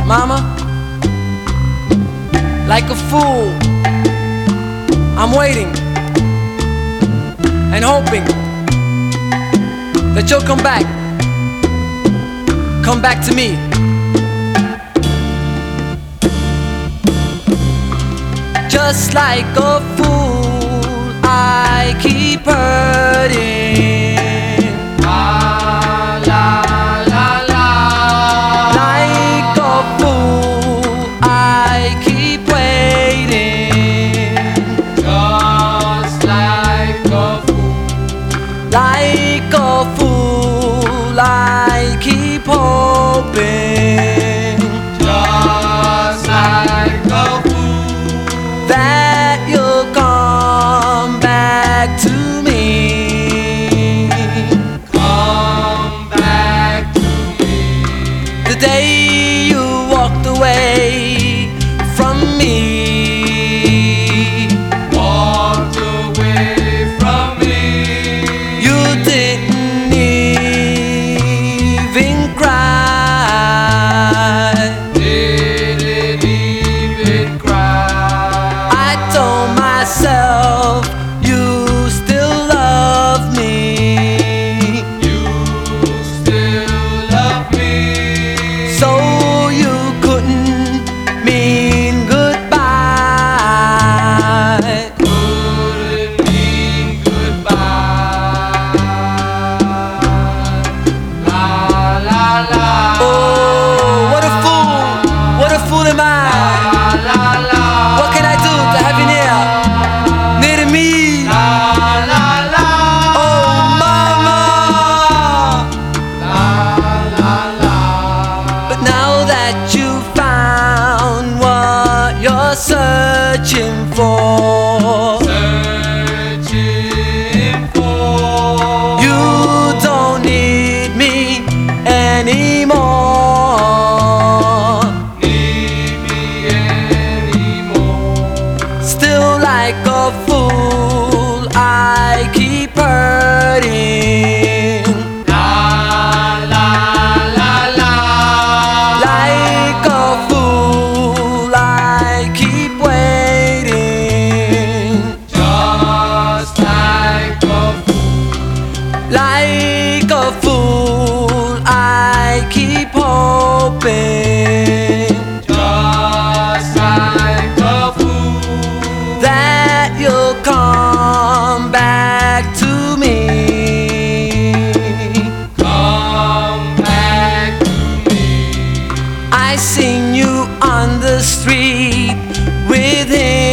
Mama, like a fool, I'm waiting and hoping that you'll come back to me. Just like a fool, I keep hurting. La la la la. Like a fool, I keep waiting. Just like a fool. Like a fool, I keep hoping. Just like a fool. That you'll come back to me. Come back to me. The day you walked away from me. Walked away from me. You didn't even cry. Didn't even cry. I told myself you still love me. You still love me. So you couldn't mean goodbye. Couldn't mean goodbye. La la la. Oh, what a fool am I. La la. What can I do to have you near to me? La la la. Oh, mama. La la la. But now that you found what you're searching for, Searching for. you don't need me anymore. Need me anymore. Still like a fool, I keep hurting. La la la la. Like a fool, I keep waiting. Just like a fool. Like a fool, I keep hoping. Just like a fool. That you'll come back to me. Come back to me. I seen you on the street with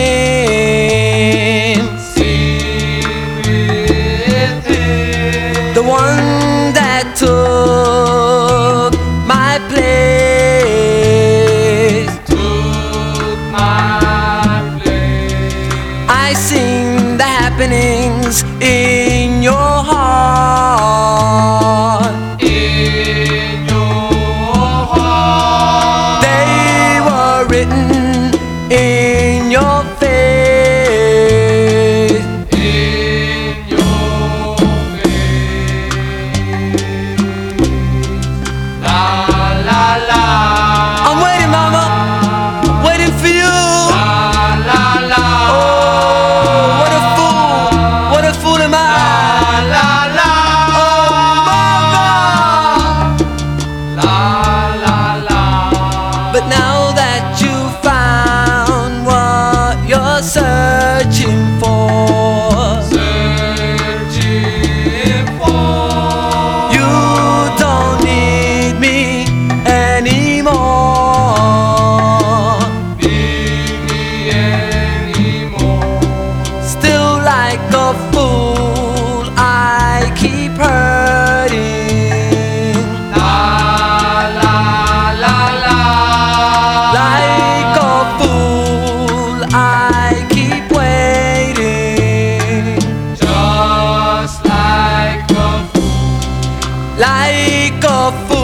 him, Sing with him. the one that took my place. Took my place. I seen the happenings in your heart. In your heart. They were written in your face. In your face. La la la. I'm waiting, mama, waiting for you. La la la. Oh, what a fool am I. La la Oh, mama. la la la. But now that you found what you're searching for, Searching for. you don't need me anymore. Need me anymore. Still like a fool, I keep hurting. La la la la. Like a fool, I keep waiting. Just like a fool. Like a fool.